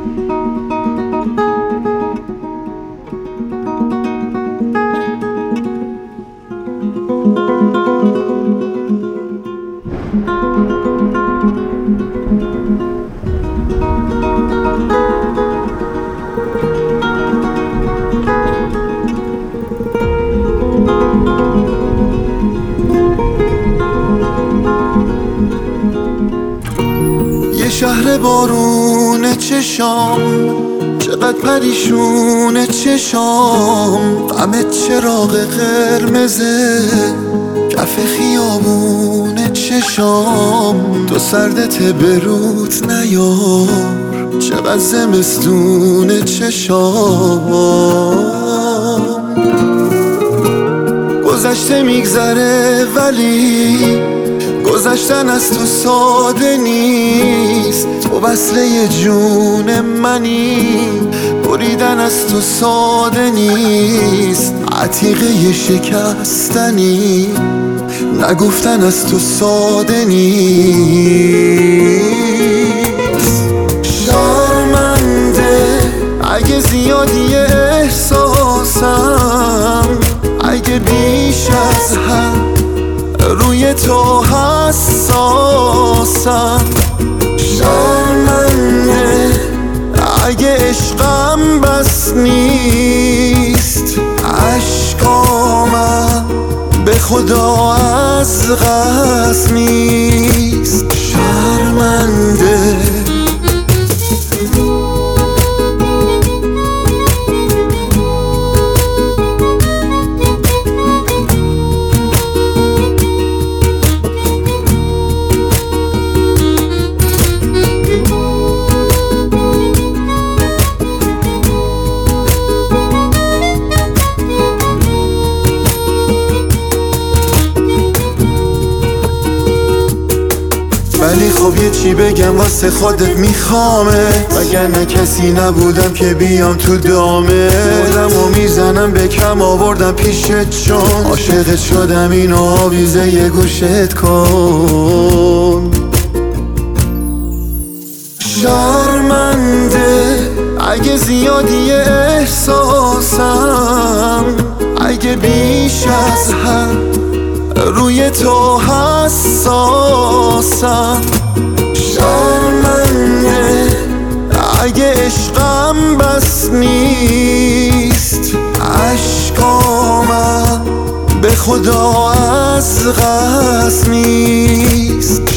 شهر بارون چشام، چقدر پریشون چشام، غمت چراغ قرمزه کف خیابون چشام. تو سردت بروت نیار، چقدر زمستون چشام. گذشته میگذره ولی گذشتن از تو ساده نیست. تو وصله جون منی، بریدن از تو ساده نیست. عتیقه شکستنی، نگفتن از تو ساده نیست. شرمنده اگه زیادی احساسم، اگه بیش از حد روی تو حساسم. شرمنده اگه عشقم بس نیست. عشقامم به خدا از قصد نیست. شرمنده ولی خب یه چی بگم واسه خودت میخوامه، وگرنه کسی نبودم که بیام تو دامه. خودمو میزنم به کم آوردم پیشت چون عاشقت شدم، اینو آویزه یه گوشت کن. شرمنده اگه زیادی احساسم، اگه بیش از حد روی تو حساسم. شرمنده اگه عشقم بس نیست. عشقامم به خدا از قصد نیست.